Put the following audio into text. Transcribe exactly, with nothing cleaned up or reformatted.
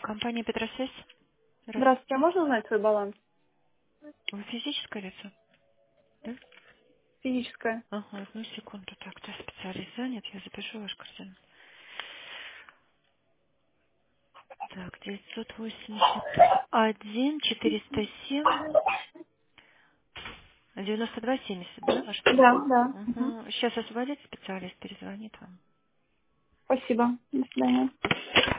Компания Петросвязь. Здравствуйте, а Здравствуйте. можно узнать свой баланс? Вы физическое лицо? Да? Физическое. Ага, одну секунду. Так, то специалист занят, я запишу ваш координат. Так, девятьсот восемьдесят один четыреста семь девяносто два семьдесят, да, ваш Да, телефон? да. Мгм. Угу. Сейчас освободится специалист, перезвонит вам. Спасибо. До свидания.